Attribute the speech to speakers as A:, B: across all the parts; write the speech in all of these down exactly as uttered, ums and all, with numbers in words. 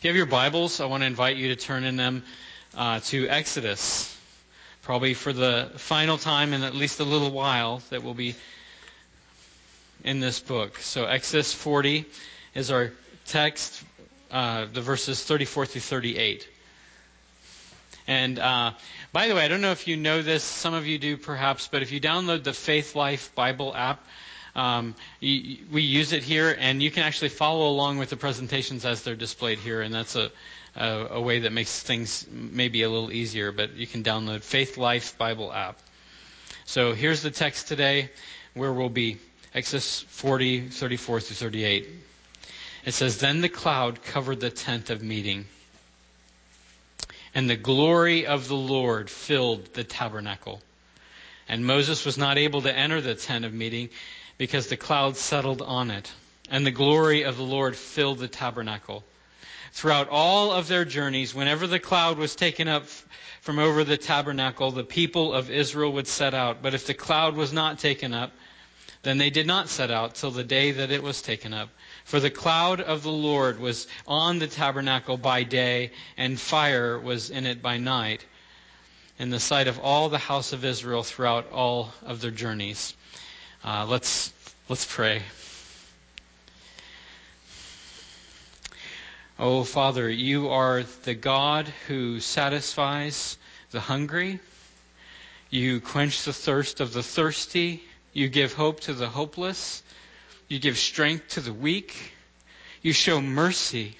A: If you have your Bibles, I want to invite you to turn in them uh, to Exodus. Probably for the final time in at least a little while that we'll be in this book. So Exodus forty is our text, uh, the verses thirty-four through thirty-eight. And uh, by the way, I don't know if you know this, some of you do perhaps, but if you download the Faith Life Bible app, um, you, we use it here, and you can actually follow along with the presentations as they're displayed here, and that's a, a, a way that makes things maybe a little easier, but you can download Faith Life Bible app. So here's the text today, where we'll be, Exodus forty, thirty-four through thirty-eight. It says, "Then the cloud covered the tent of meeting, and the glory of the Lord filled the tabernacle. And Moses was not able to enter the tent of meeting because the cloud settled on it. And the glory of the Lord filled the tabernacle. Throughout all of their journeys, whenever the cloud was taken up from over the tabernacle, the people of Israel would set out. But if the cloud was not taken up, then they did not set out till the day that it was taken up. For the cloud of the Lord was on the tabernacle by day, and fire was in it by night, in the sight of all the house of Israel throughout all of their journeys." Uh, let's let's pray. Oh, Father, you are the God who satisfies the hungry. You quench the thirst of the thirsty. You give hope to the hopeless. You give strength to the weak. You show mercy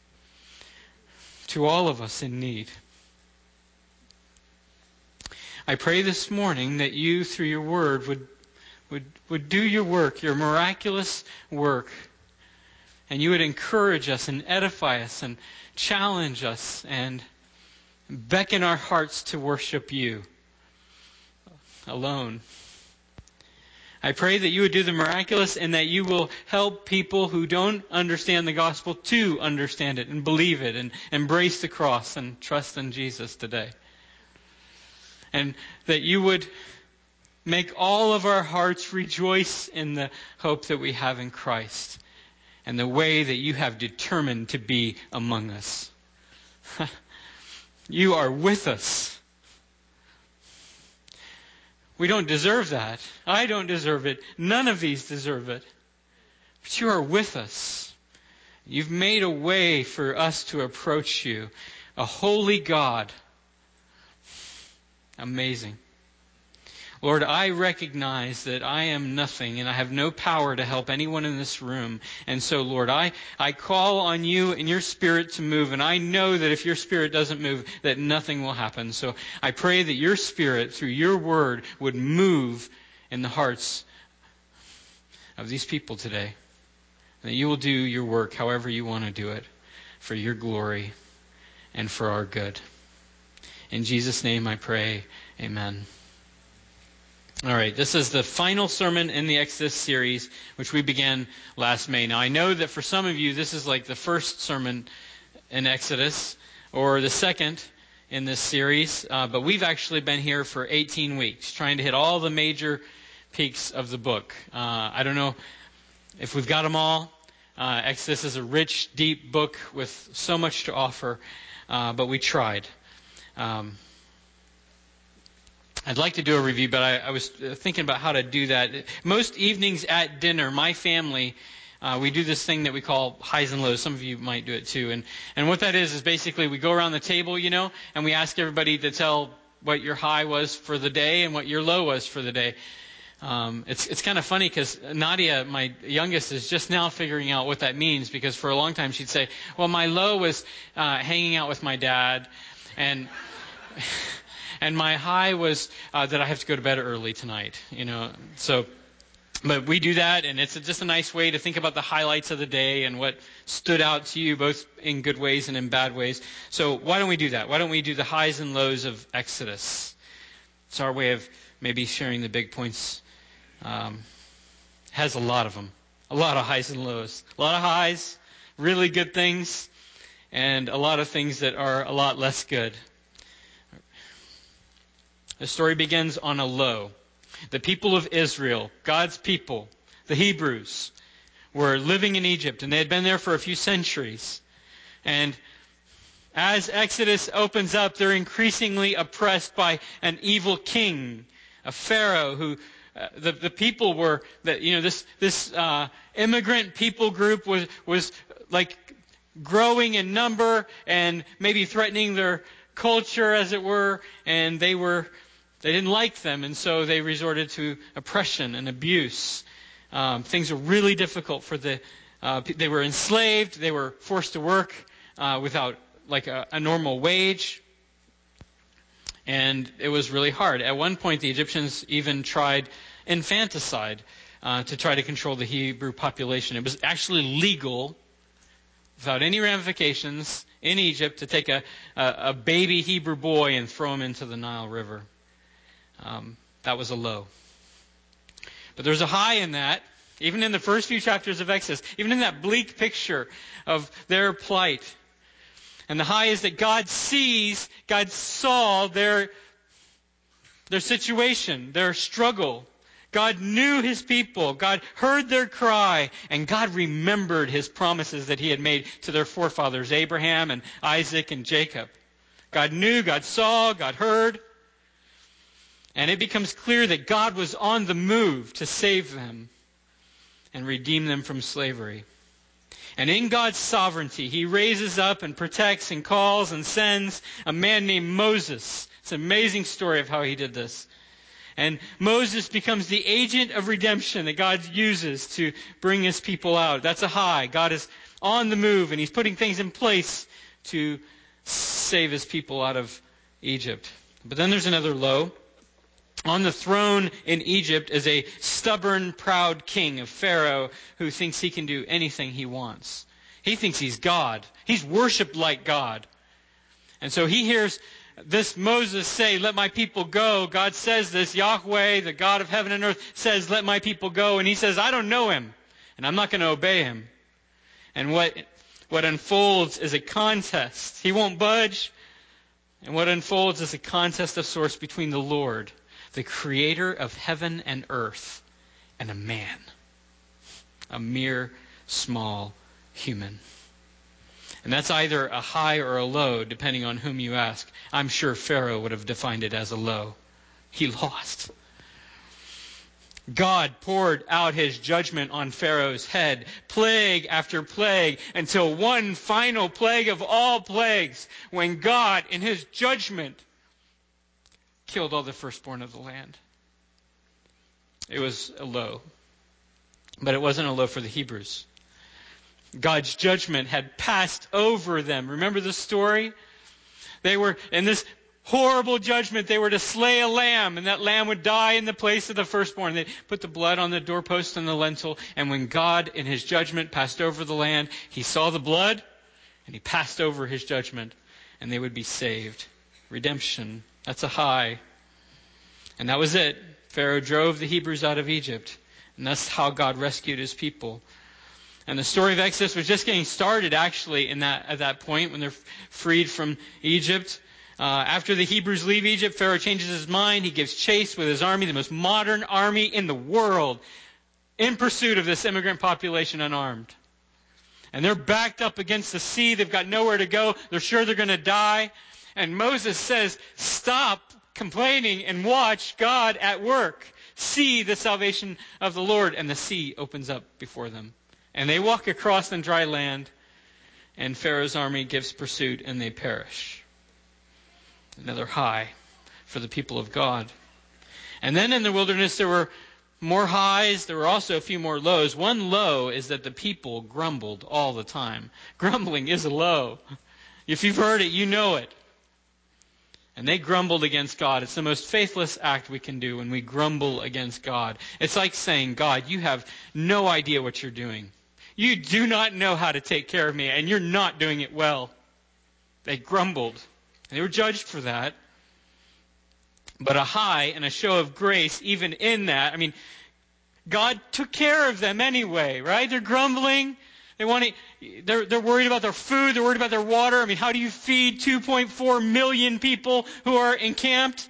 A: to all of us in need. I pray this morning that you, through your word, would, would, would do your work, your miraculous work, and you would encourage us and edify us and challenge us and beckon our hearts to worship you alone. I pray that you would do the miraculous and that you will help people who don't understand the gospel to understand it and believe it and embrace the cross and trust in Jesus today. And that you would make all of our hearts rejoice in the hope that we have in Christ and the way that you have determined to be among us. You are with us. We don't deserve that. I don't deserve it. None of these deserve it. But you are with us. You've made a way for us to approach you. A holy God. Amazing. Lord, I recognize that I am nothing and I have no power to help anyone in this room. And so, Lord, I, I call on you and your Spirit to move. And I know that if your Spirit doesn't move, that nothing will happen. So I pray that your Spirit, through your word, would move in the hearts of these people today. And that you will do your work however you want to do it, for your glory and for our good. In Jesus' name I pray, amen. All right, this is the final sermon in the Exodus series, which we began last May. Now, I know that for some of you, this is like the first sermon in Exodus, or the second in this series, uh, but we've actually been here for eighteen weeks, trying to hit all the major peaks of the book. Uh, I don't know if we've got them all. Uh, Exodus is a rich, deep book with so much to offer, uh, but we tried. Um, I'd like to do a review, but I, I was thinking about how to do that. Most evenings at dinner, my family, uh, we do this thing that we call highs and lows. Some of you might do it too. And, and what that is, is basically we go around the table, you know, and we ask everybody to tell what your high was for the day and what your low was for the day. Um, it's it's kind of funny because Nadia, my youngest, is just now figuring out what that means, because for a long time she'd say, well, my low was uh, hanging out with my dad, and... And my high was uh, that I have to go to bed early tonight, you know. So, but we do that, and it's just a nice way to think about the highlights of the day and what stood out to you, both in good ways and in bad ways. So why don't we do that? Why don't we do the highs and lows of Exodus? It's our way of maybe sharing the big points. Um, has a lot of them, a lot of highs and lows, a lot of highs, really good things, and a lot of things that are a lot less good. The story begins on a low. The people of Israel, God's people, the Hebrews, were living in Egypt, and they had been there for a few centuries. And As Exodus opens up, they're increasingly oppressed by an evil king, a Pharaoh who uh, the the people were that you know this this uh, immigrant people group was was like growing in number and maybe threatening their culture, as it were, and they were they didn't like them, and so they resorted to oppression and abuse. Um, things were really difficult for the. Uh, they were enslaved. They were forced to work uh, without like a, a normal wage. And it was really hard. At one point, the Egyptians even tried infanticide uh, to try to control the Hebrew population. It was actually legal, without any ramifications, in Egypt to take a, a, a baby Hebrew boy and throw him into the Nile River. Um, that was a low. But there's a high in that, even in the first few chapters of Exodus, even in that bleak picture of their plight. And the high is that God sees, God saw their, their situation, their struggle. God knew His people. God heard their cry. And God remembered His promises that He had made to their forefathers, Abraham and Isaac and Jacob. God knew, God saw, God heard. And it becomes clear that God was on the move to save them and redeem them from slavery. And in God's sovereignty, He raises up and protects and calls and sends a man named Moses. It's an amazing story of how He did this. And Moses becomes the agent of redemption that God uses to bring His people out. That's a high. God is on the move, and He's putting things in place to save His people out of Egypt. But then there's another low. On the throne in Egypt is a stubborn, proud king of Pharaoh who thinks he can do anything he wants. He thinks he's God. He's worshipped like God. And so he hears this Moses say, "Let my people go." God says this. Yahweh, the God of heaven and earth, says, "Let my people go." And he says, "I don't know him, and I'm not going to obey him." And what, what unfolds is a contest. He won't budge. And what unfolds is a contest of sorts between the Lord, the creator of heaven and earth, and a man, a mere small human. And that's either a high or a low, depending on whom you ask. I'm sure Pharaoh would have defined it as a low. He lost. God poured out His judgment on Pharaoh's head, plague after plague, until one final plague of all plagues, when God, in His judgment, killed all the firstborn of the land. It was a low. But it wasn't a low for the Hebrews. God's judgment had passed over them. Remember the story? They were in this horrible judgment. They were to slay a lamb, and that lamb would die in the place of the firstborn. They put the blood on the doorpost and the lintel, and when God, in His judgment, passed over the land, He saw the blood, and He passed over His judgment, and they would be saved. Redemption. That's a high. And that was it. Pharaoh drove the Hebrews out of Egypt. And that's how God rescued His people. And the story of Exodus was just getting started, actually, in that at that point when they're freed from Egypt. Uh, after the Hebrews leave Egypt, Pharaoh changes his mind. He gives chase with his army, the most modern army in the world, in pursuit of this immigrant population unarmed. And they're backed up against the sea. They've got nowhere to go. They're sure they're going to die. And Moses says, "Stop complaining and watch God at work. See the salvation of the Lord." And the sea opens up before them. And they walk across on dry land, and Pharaoh's army gives pursuit, and they perish. Another high for the people of God. And then in the wilderness there were more highs. There were also a few more lows. One low is that the people grumbled all the time. Grumbling is a low. If you've heard it, you know it. And they grumbled against God. It's the most faithless act we can do when we grumble against God. It's like saying, "God, you have no idea what you're doing. You do not know how to take care of me, and you're not doing it well." They grumbled. They were judged for that. But a high and a show of grace, even in that, I mean, God took care of them anyway, right? They're grumbling. They want to, they're, they're worried about their food. They're worried about their water. I mean, how do you feed two point four million people who are encamped?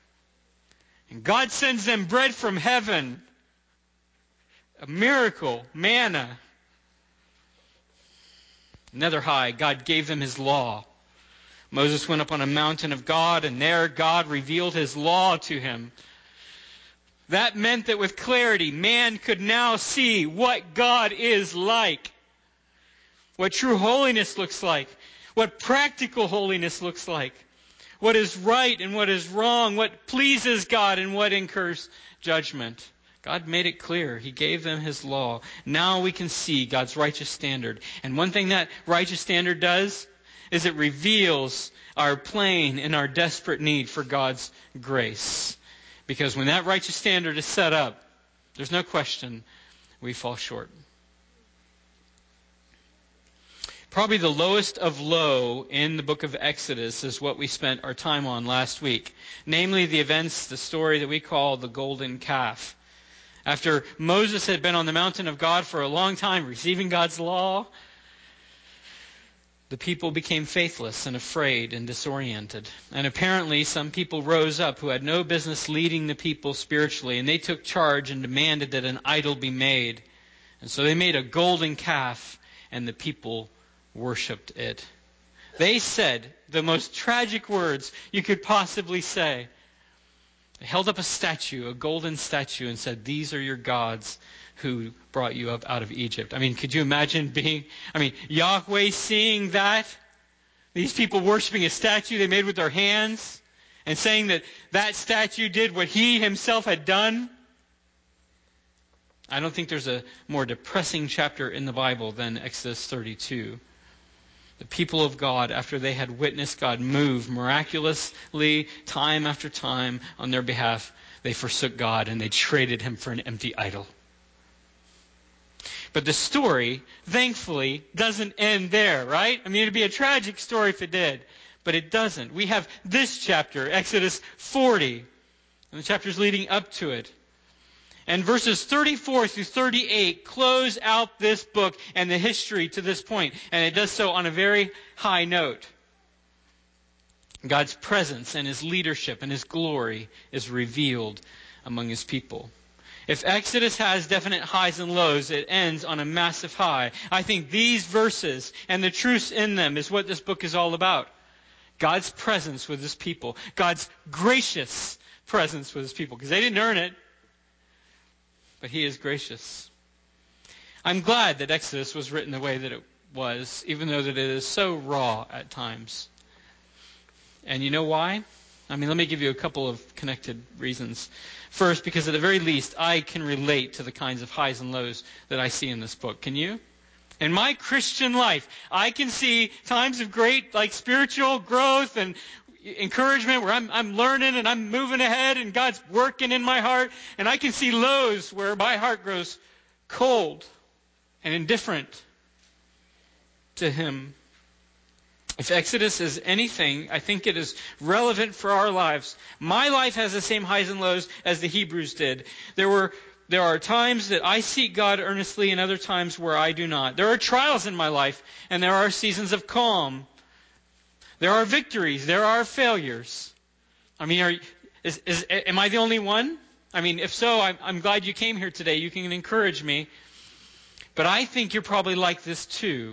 A: And God sends them bread from heaven. A miracle, manna. Another high, God gave them His law. Moses went up on a mountain of God, and there God revealed his law to him. That meant that with clarity, man could now see what God is like, what true holiness looks like, what practical holiness looks like, what is right and what is wrong, what pleases God and what incurs judgment. God made it clear. He gave them his law. Now we can see God's righteous standard. And one thing that righteous standard does is it reveals our plain and our desperate need for God's grace. Because when that righteous standard is set up, there's no question we fall short. Probably the lowest of low in the book of Exodus is what we spent our time on last week. Namely, the events, the story that we call the golden calf. After Moses had been on the mountain of God for a long time, receiving God's law, the people became faithless and afraid and disoriented. And apparently some people rose up who had no business leading the people spiritually, and they took charge and demanded that an idol be made. And so they made a golden calf, and the people worshipped it. They said the most tragic words you could possibly say. They held up a statue, a golden statue, and said, "These are your gods who brought you up out of Egypt." I mean, could you imagine being, I mean, Yahweh seeing that? These people worshiping a statue they made with their hands and saying that that statue did what he himself had done? I don't think there's a more depressing chapter in the Bible than Exodus thirty-two. The people of God, after they had witnessed God move miraculously time after time on their behalf, they forsook God and they traded him for an empty idol. But the story, thankfully, doesn't end there, right? I mean, it'd be a tragic story if it did, but it doesn't. We have this chapter, Exodus forty, and the chapters leading up to it. And verses thirty-four through thirty-eight close out this book and the history to this point. And it does so on a very high note. God's presence and his leadership and his glory is revealed among his people. If Exodus has definite highs and lows, it ends on a massive high. I think these verses and the truths in them is what this book is all about. God's presence with his people. God's gracious presence with his people. Because they didn't earn it. But he is gracious. I'm glad that Exodus was written the way that it was, even though that it is so raw at times. And you know why? I mean, let me give you a couple of connected reasons. First, because at the very least, I can relate to the kinds of highs and lows that I see in this book. Can you? In my Christian life, I can see times of great, like, spiritual growth and encouragement where I'm, I'm learning and I'm moving ahead and God's working in my heart. And I can see lows where my heart grows cold and indifferent to him. If Exodus is anything, I think it is relevant for our lives. My life has the same highs and lows as the Hebrews did. There were There are times that I seek God earnestly and other times where I do not. There are trials in my life and there are seasons of calm. There are victories. There are failures. I mean, are, is, is, am I the only one? I mean, if so, I'm, I'm glad you came here today. You can encourage me. But I think you're probably like this too.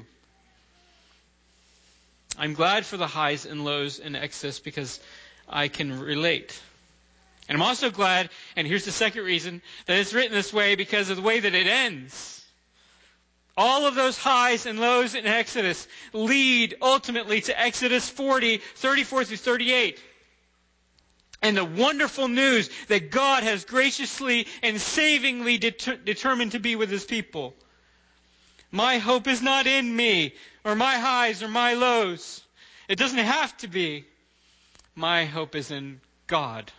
A: I'm glad for the highs and lows in Exodus because I can relate. And I'm also glad, and here's the second reason, that it's written this way because of the way that it ends. All of those highs and lows in Exodus lead ultimately to Exodus forty, thirty-four through thirty-eight. And the wonderful news that God has graciously and savingly deter- determined to be with his people. My hope is not in me, or my highs, or my lows. It doesn't have to be. My hope is in God.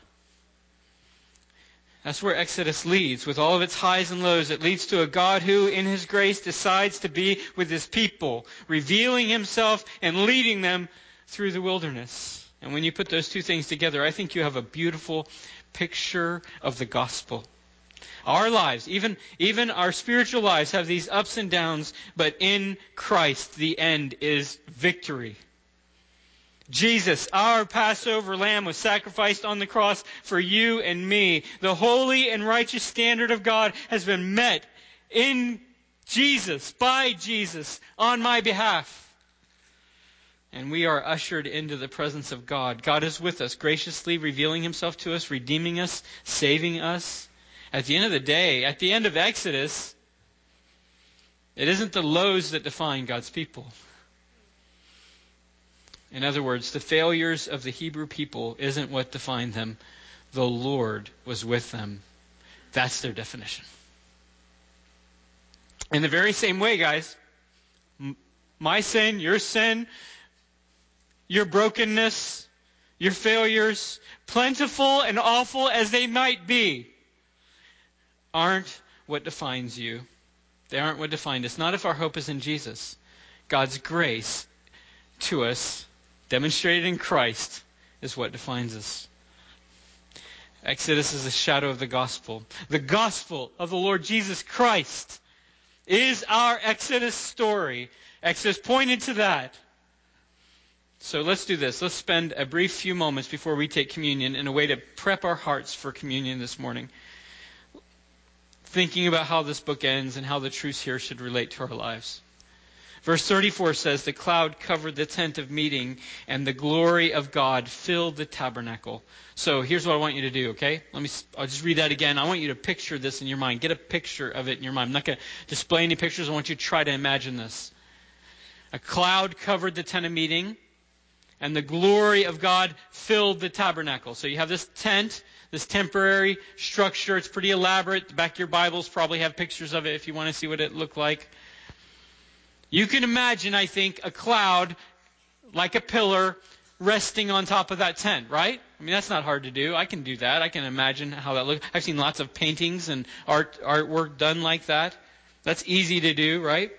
A: That's where Exodus leads. With all of its highs and lows, it leads to a God who, in his grace, decides to be with his people, revealing himself and leading them through the wilderness. And when you put those two things together, I think you have a beautiful picture of the gospel. Our lives, even, even our spiritual lives, have these ups and downs, but in Christ, the end is victory. Jesus, our Passover lamb, was sacrificed on the cross for you and me. The holy and righteous standard of God has been met in Jesus, by Jesus, on my behalf. And we are ushered into the presence of God. God is with us, graciously revealing himself to us, redeeming us, saving us. At the end of the day, at the end of Exodus, it isn't the lows that define God's people. In other words, the failures of the Hebrew people isn't what defined them. The Lord was with them. That's their definition. In the very same way, guys, my sin, your sin, your brokenness, your failures, plentiful and awful as they might be, aren't what defines you. They aren't what defined us. Not if our hope is in Jesus. God's grace to us, demonstrated in Christ, is what defines us. Exodus is a shadow of the gospel. The gospel of the Lord Jesus Christ is our Exodus story. Exodus pointed to that. So let's do this. Let's spend a brief few moments before we take communion in a way to prep our hearts for communion this morning, thinking about how this book ends and how the truths here should relate to our lives. Verse thirty-four says, the cloud covered the tent of meeting, and the glory of God filled the tabernacle. So here's what I want you to do, okay? Let me. I'll just read that again. I want you to picture this in your mind. Get a picture of it in your mind. I'm not going to display any pictures. I want you to try to imagine this. A cloud covered the tent of meeting, and the glory of God filled the tabernacle. So you have this tent, this temporary structure. It's pretty elaborate. The back of your Bibles probably have pictures of it if you want to see what it looked like. You can imagine, I think, a cloud like a pillar resting on top of that tent, right? I mean, that's not hard to do. I can do that. I can imagine how that looks. I've seen lots of paintings and art artwork done like that. That's easy to do, right?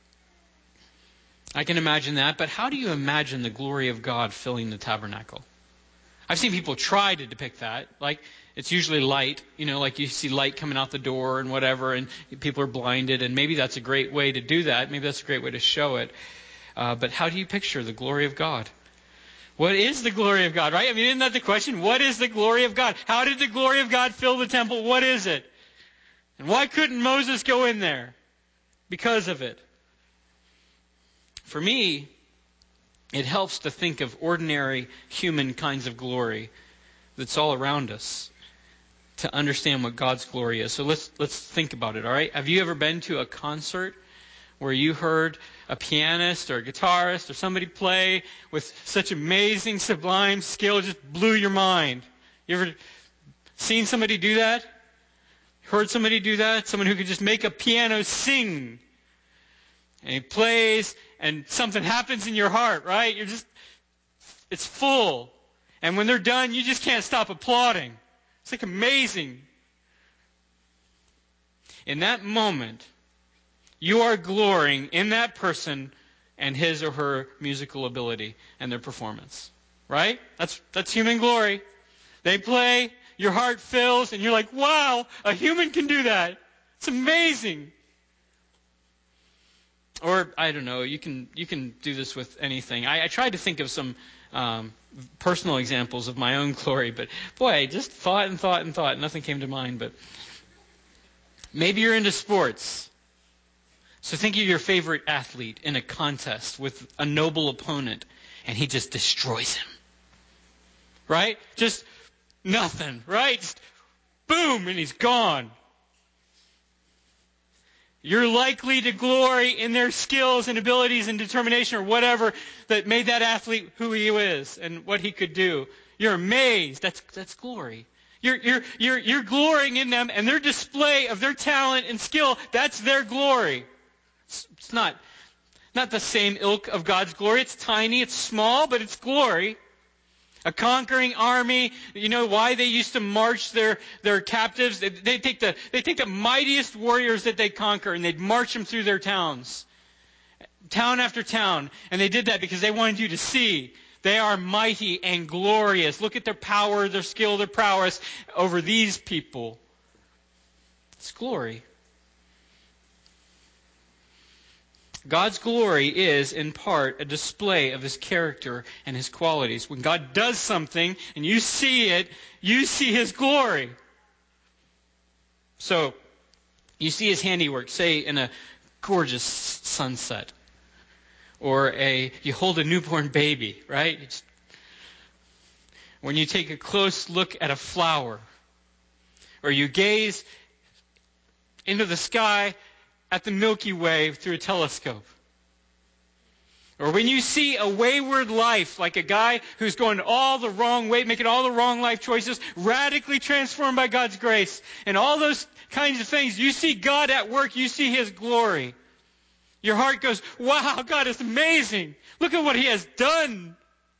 A: I can imagine that. But how do you imagine the glory of God filling the tabernacle? I've seen people try to depict that. Like, it's usually light, you know, like you see light coming out the door and whatever, and people are blinded, and maybe that's a great way to do that. Maybe that's a great way to show it. Uh, but how do you picture the glory of God? What is the glory of God, right? I mean, isn't that the question? What is the glory of God? How did the glory of God fill the temple? What is it? And why couldn't Moses go in there? Because of it. For me, it helps to think of ordinary human kinds of glory that's all around us to understand what God's glory is. So let's let's think about it, all right? Have you ever been to a concert where you heard a pianist or a guitarist or somebody play with such amazing, sublime skill, it just blew your mind? You ever seen somebody do that? Heard somebody do that? Someone who could just make a piano sing. And he plays, and something happens in your heart, right? You're just, it's full. And when they're done, you just can't stop applauding. It's like amazing. In that moment, you are glorying in that person and his or her musical ability and their performance. Right? That's that's human glory. They play, your heart fills, and you're like, wow, a human can do that. It's amazing. Or, I don't know, you can you can do this with anything. I, I tried to think of some um, personal examples of my own glory, but boy, I just thought and thought and thought. Nothing came to mind, but maybe you're into sports. So think of your favorite athlete in a contest with a noble opponent, and he just destroys him. Right? Just nothing, right? Just boom, and he's gone. You're likely to glory in their skills and abilities and determination or whatever that made that athlete who he is and what he could do. You're amazed. That's that's glory. You're you're you're you're glorying in them and their display of their talent and skill. That's their glory. It's, it's not not the same ilk of God's glory. It's tiny. It's small, but it's glory. A conquering army, you know why they used to march their, their captives? They, they take the they take the mightiest warriors that they conquer and they'd march them through their towns. Town after town. And they did that because they wanted you to see they are mighty and glorious. Look at their power, their skill, their prowess over these people. It's glory. God's glory is, in part, a display of His character and His qualities. When God does something and you see it, you see His glory. So, you see His handiwork, say in a gorgeous sunset. or a you hold a newborn baby, right? It's, when you take a close look at a flower, or you gaze into the sky at the Milky Way through a telescope, or when you see a wayward life, like a guy who's going all the wrong way, making all the wrong life choices, radically transformed by God's grace, and all those kinds of things, you see God at work, you see His glory. Your heart goes, wow, God is amazing. Look at what He has done.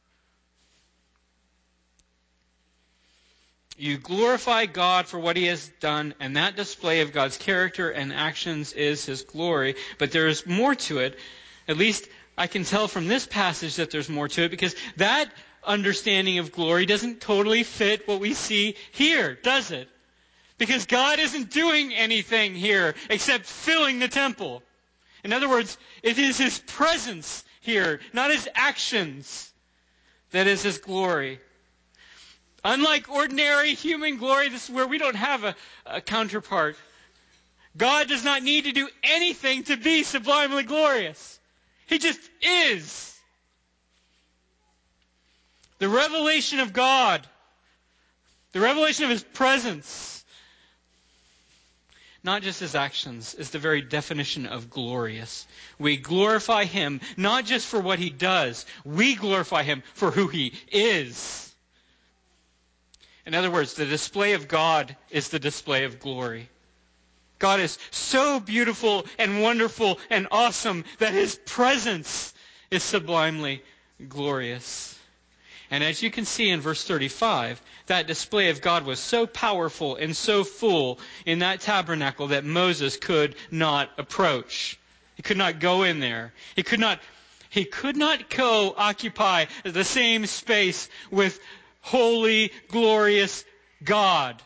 A: You glorify God for what He has done, and that display of God's character and actions is His glory. But there is more to it. At least I can tell from this passage that there's more to it, because that understanding of glory doesn't totally fit what we see here, does it? Because God isn't doing anything here except filling the temple. In other words, it is His presence here, not His actions, that is His glory. Unlike ordinary human glory, this is where we don't have a, a counterpart. God does not need to do anything to be sublimely glorious. He just is. The revelation of God, the revelation of His presence, not just His actions, is the very definition of glorious. We glorify Him not just for what He does, we glorify Him for who He is. In other words, the display of God is the display of glory. God is so beautiful and wonderful and awesome that His presence is sublimely glorious. And as you can see in verse thirty-five, that display of God was so powerful and so full in that tabernacle that Moses could not approach. He could not go in there. He could not, he could not co-occupy the same space with holy, glorious God.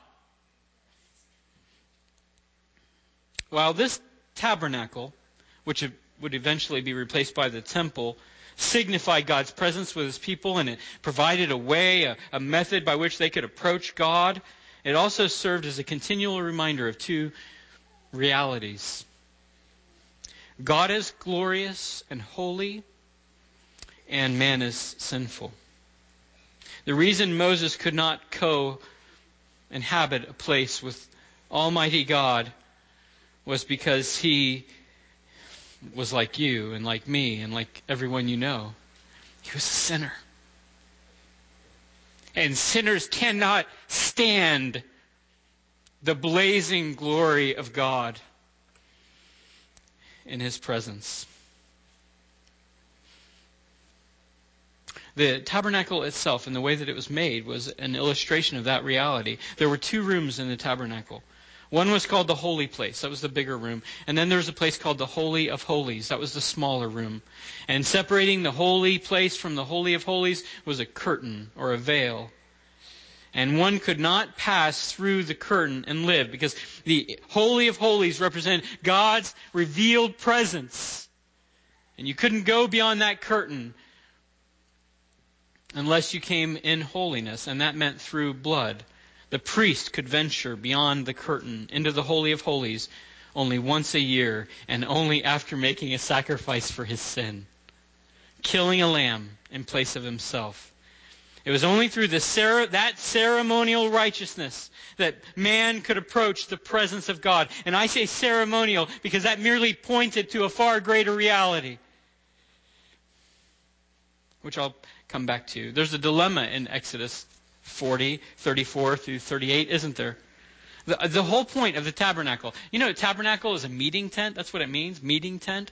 A: While this tabernacle, which would eventually be replaced by the temple, signified God's presence with His people, and it provided a way, a, a method by which they could approach God, it also served as a continual reminder of two realities. God is glorious and holy, and man is sinful. The reason Moses could not co-inhabit a place with Almighty God was because he was like you and like me and like everyone you know. He was a sinner. And sinners cannot stand the blazing glory of God in His presence. The tabernacle itself and the way that it was made was an illustration of that reality. There were two rooms in the tabernacle. One was called the holy place. That was the bigger room. And then there was a place called the Holy of Holies. That was the smaller room. And separating the holy place from the Holy of Holies was a curtain or a veil. And one could not pass through the curtain and live, because the Holy of Holies represented God's revealed presence. And you couldn't go beyond that curtain unless you came in holiness, and that meant through blood. The priest could venture beyond the curtain into the Holy of Holies only once a year, and only after making a sacrifice for his sin, killing a lamb in place of himself. It was only through the cere- that ceremonial righteousness that man could approach the presence of God. And I say ceremonial because that merely pointed to a far greater reality, which I'll come back to. There's a dilemma in Exodus forty, thirty-four through thirty-eight, isn't there? The, the whole point of the tabernacle. You know, a tabernacle is a meeting tent. That's what it means, meeting tent.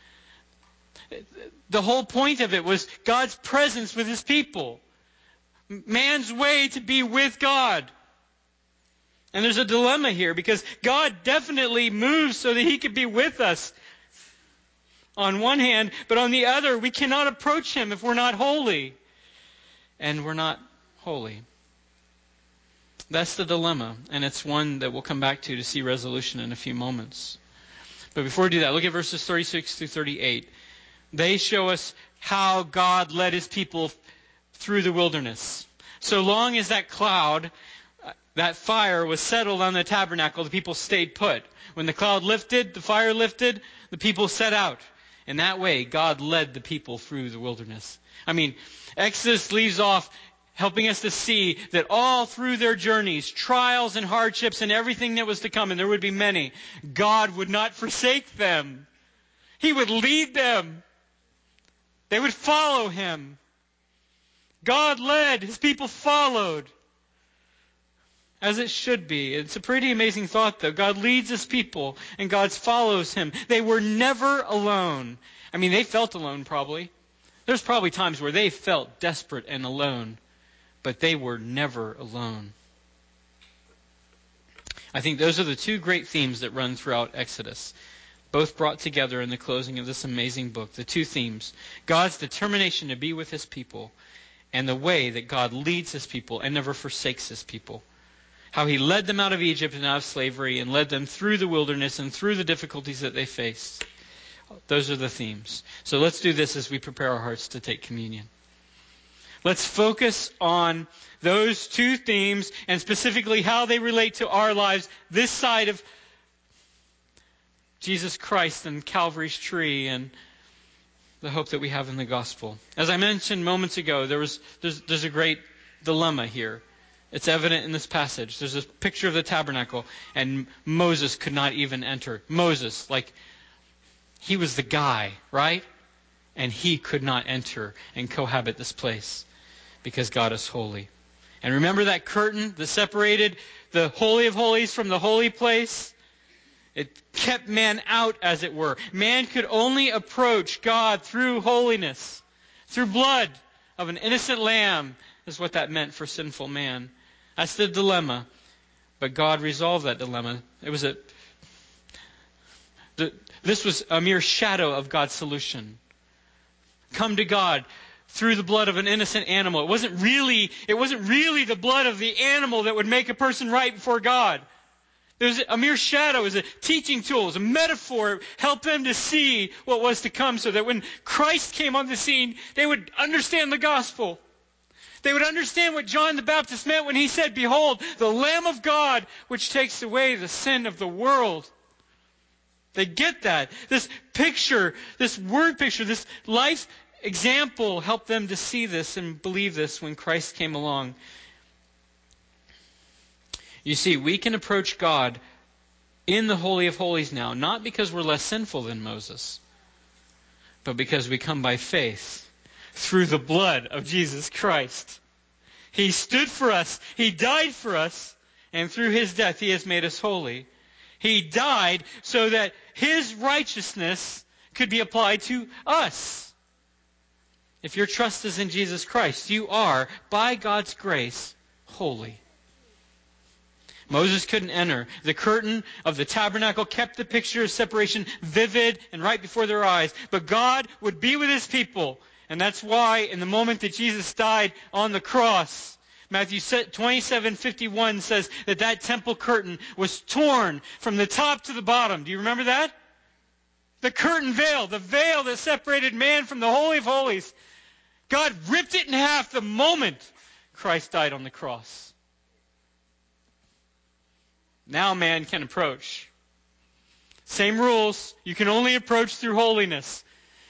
A: The whole point of it was God's presence with His people. Man's way to be with God. And there's a dilemma here, because God definitely moves so that He could be with us on one hand, but on the other, we cannot approach Him if we're not holy. And we're not holy. That's the dilemma, and it's one that we'll come back to to see resolution in a few moments. But before we do that, look at verses thirty-six through thirty-eight. They show us how God led His people through the wilderness. So long as that cloud, that fire was settled on the tabernacle, the people stayed put. When the cloud lifted, the fire lifted, the people set out. In that way, God led the people through the wilderness. I mean, Exodus leaves off helping us to see that all through their journeys, trials and hardships and everything that was to come, and there would be many, God would not forsake them. He would lead them. They would follow Him. God led, His people followed. As it should be. It's a pretty amazing thought, though. God leads His people, and God follows Him. They were never alone. I mean, they felt alone, probably. There's probably times where they felt desperate and alone, but they were never alone. I think those are the two great themes that run throughout Exodus, both brought together in the closing of this amazing book. The two themes: God's determination to be with His people, and the way that God leads His people and never forsakes His people. How He led them out of Egypt and out of slavery and led them through the wilderness and through the difficulties that they faced. Those are the themes. So let's do this as we prepare our hearts to take communion. Let's focus on those two themes and specifically how they relate to our lives this side of Jesus Christ and Calvary's tree and the hope that we have in the gospel. As I mentioned moments ago, there was there's, there's a great dilemma here. It's evident in this passage. There's a picture of the tabernacle, and Moses could not even enter. Moses, like, he was the guy, right? And he could not enter and cohabit this place because God is holy. And remember that curtain that separated the Holy of Holies from the holy place? It kept man out, as it were. Man could only approach God through holiness, through blood of an innocent lamb, is what that meant for sinful man. That's the dilemma. But God resolved that dilemma. It was a the, this was a mere shadow of God's solution. Come to God through the blood of an innocent animal. It wasn't really, it wasn't really the blood of the animal that would make a person right before God. It was a mere shadow. It was a teaching tool. It was a metaphor. It helped them to see what was to come so that when Christ came on the scene, they would understand the gospel. They would understand what John the Baptist meant when he said, "Behold, the Lamb of God, which takes away the sin of the world." They get that. This picture, this word picture, this life example helped them to see this and believe this when Christ came along. You see, we can approach God in the Holy of Holies now, not because we're less sinful than Moses, but because we come by faith through the blood of Jesus Christ. He stood for us. He died for us. And through His death, He has made us holy. He died so that His righteousness could be applied to us. If your trust is in Jesus Christ, you are, by God's grace, holy. Moses couldn't enter. The curtain of the tabernacle kept the picture of separation vivid and right before their eyes. But God would be with His people. And that's why in the moment that Jesus died on the cross, Matthew twenty-seven fifty-one says that that temple curtain was torn from the top to the bottom. Do you remember that? The curtain veil, the veil that separated man from the Holy of Holies. God ripped it in half the moment Christ died on the cross. Now man can approach. Same rules. You can only approach through holiness.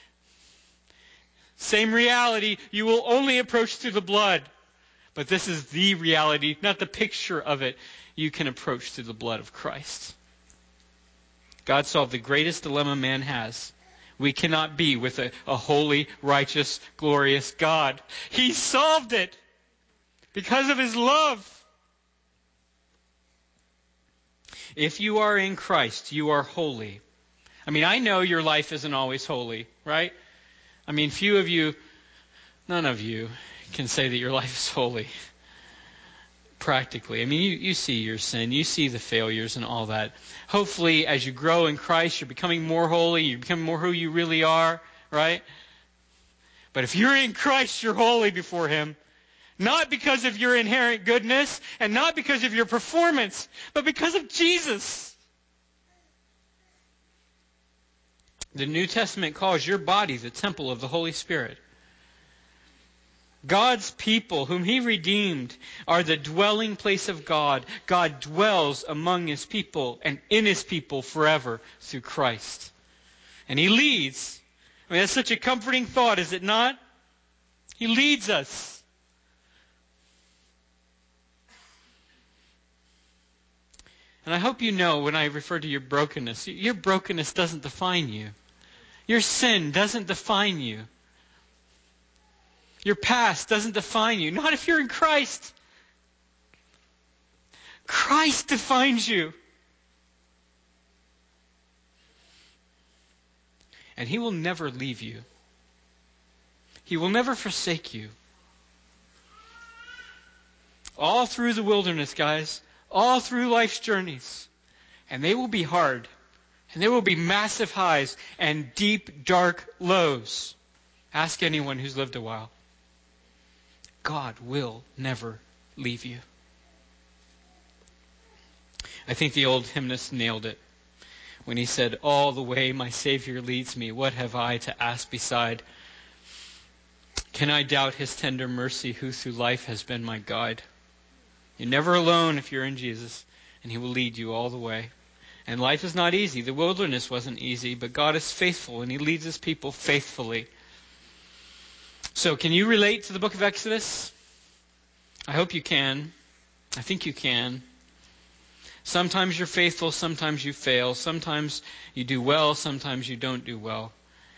A: Same reality. You will only approach through the blood. But this is the reality, not the picture of it. You can approach through the blood of Christ. God solved the greatest dilemma man has. We cannot be with a, a holy, righteous, glorious God. He solved it because of His love. If you are in Christ, you are holy. I mean, I know your life isn't always holy, right? I mean, few of you, none of you, can say that your life is holy. Practically. I mean, you, you see your sin. You see the failures and all that. Hopefully, as you grow in Christ, you're becoming more holy. You're becoming more who you really are, right? But if you're in Christ, you're holy before Him. Not because of your inherent goodness and not because of your performance, but because of Jesus. The New Testament calls your body the temple of the Holy Spirit. God's people, whom He redeemed, are the dwelling place of God. God dwells among His people and in His people forever through Christ. And He leads I mean, that's such a comforting thought, is it not? He leads us. And I hope you know when I refer to your brokenness, your brokenness doesn't define you. Your sin doesn't define you. Your past doesn't define you. Not if you're in Christ. Christ defines you. And He will never leave you. He will never forsake you. All through the wilderness, guys. All through life's journeys. And they will be hard. And there will be massive highs and deep, dark lows. Ask anyone who's lived a while. God will never leave you. I think the old hymnist nailed it when he said, all the way my Savior leads me, what have I to ask beside? Can I doubt His tender mercy, who through life has been my guide? You're never alone if you're in Jesus, and He will lead you all the way. And life is not easy. The wilderness wasn't easy, but God is faithful, and He leads His people faithfully. So, can you relate to the book of Exodus? I hope you can. I think you can. Sometimes you're faithful, sometimes you fail, sometimes you do well, sometimes you don't do well.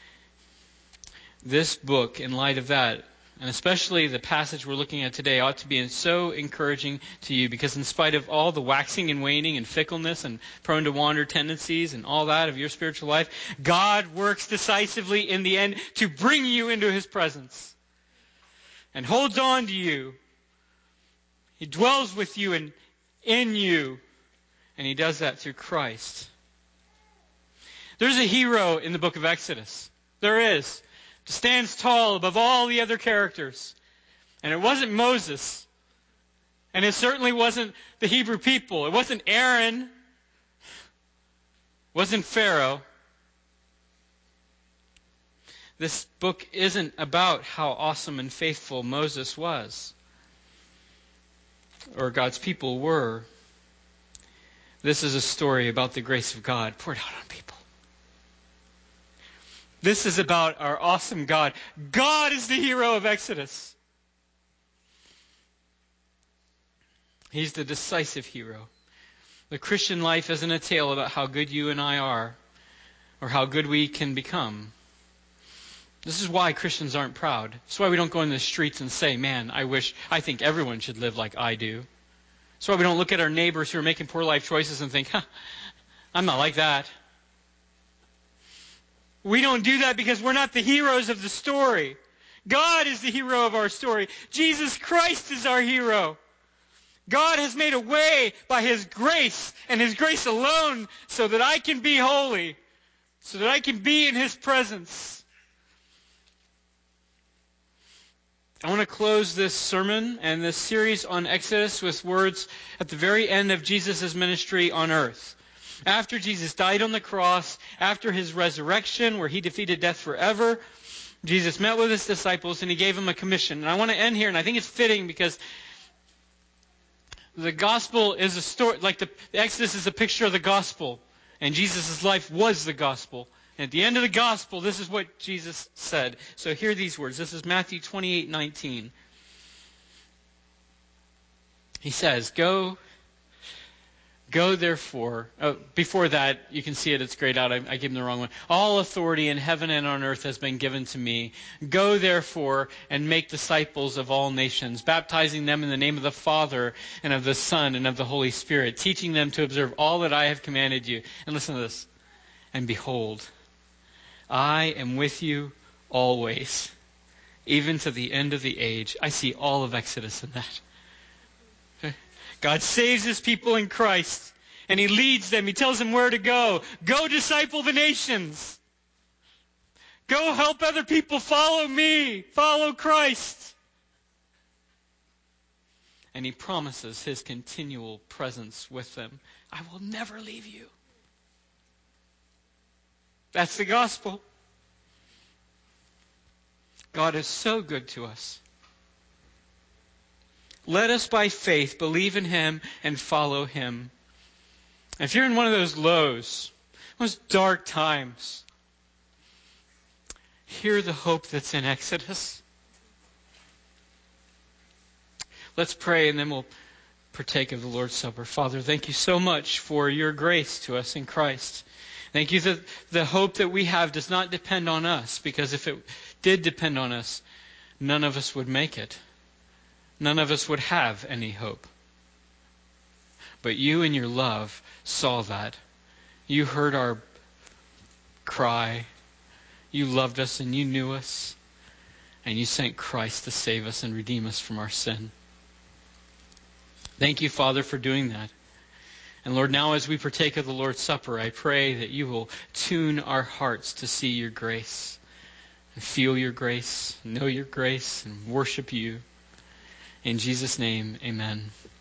A: This book, in light of that, and especially the passage we're looking at today, ought to be so encouraging to you, because in spite of all the waxing and waning and fickleness and prone to wander tendencies and all that of your spiritual life, God works decisively in the end to bring you into His presence and holds on to you. He dwells with you and in you. And He does that through Christ. There's a hero in the book of Exodus. There is. Stands tall above all the other characters. And it wasn't Moses. And it certainly wasn't the Hebrew people. It wasn't Aaron. It wasn't Pharaoh. This book isn't about how awesome and faithful Moses was, or God's people were. This is a story about the grace of God poured out on people. This is about our awesome God. God is the hero of Exodus. He's the decisive hero. The Christian life isn't a tale about how good you and I are, or how good we can become. This is why Christians aren't proud. This is why we don't go in the streets and say, man, I wish, I think everyone should live like I do. That's why we don't look at our neighbors who are making poor life choices and think, huh, I'm not like that. We don't do that because we're not the heroes of the story. God is the hero of our story. Jesus Christ is our hero. God has made a way by His grace and His grace alone so that I can be holy, so that I can be in His presence. I want to close this sermon and this series on Exodus with words at the very end of Jesus' ministry on earth. After Jesus died on the cross, after His resurrection, where He defeated death forever, Jesus met with His disciples and He gave them a commission. And I want to end here, and I think it's fitting because the gospel is a story, like the, the Exodus is a picture of the gospel, and Jesus' life was the gospel. At the end of the gospel, this is what Jesus said. So hear these words. This is Matthew twenty-eight nineteen. He says, Go, go therefore. Oh, before that, you can see it. It's grayed out. I, I gave him the wrong one. All authority in heaven and on earth has been given to me. Go therefore and make disciples of all nations, baptizing them in the name of the Father and of the Son and of the Holy Spirit, teaching them to observe all that I have commanded you. And listen to this. And behold, I am with you always, even to the end of the age. I see all of Exodus in that. Okay? God saves His people in Christ, and He leads them. He tells them where to go. Go disciple the nations. Go help other people follow me, follow Christ. And He promises His continual presence with them. I will never leave you. That's the gospel. God is so good to us. Let us by faith believe in Him and follow Him. If you're in one of those lows, those dark times, Hear the hope that's in Exodus. Let's pray and then we'll partake of the Lord's Supper. Father, thank you so much for your grace to us in Christ. Thank you that the hope that we have does not depend on us, because if it did depend on us, none of us would make it. None of us would have any hope. But you in your love saw that. You heard our cry. You loved us and you knew us. And you sent Christ to save us and redeem us from our sin. Thank you, Father, for doing that. And Lord, now as we partake of the Lord's Supper, I pray that you will tune our hearts to see your grace, and feel your grace, know your grace, and worship you. In Jesus' name, amen.